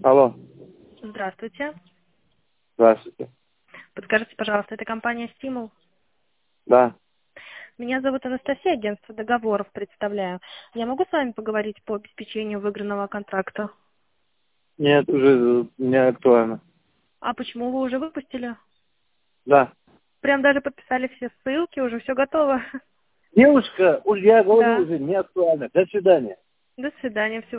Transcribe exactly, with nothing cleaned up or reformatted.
Алло, Здравствуйте. здравствуйте. Подскажите, пожалуйста, это компания «Стимул»? Да. Меня зовут Анастасия, агентство договоров представляю. Я могу с вами поговорить по обеспечению выигранного контракта? Нет, уже не актуально. А почему вы уже выпустили? Да. Прям даже подписали все ссылки, уже все готово? Девушка, уж я говорю, Да. уже не актуально. До свидания. До свидания. Всего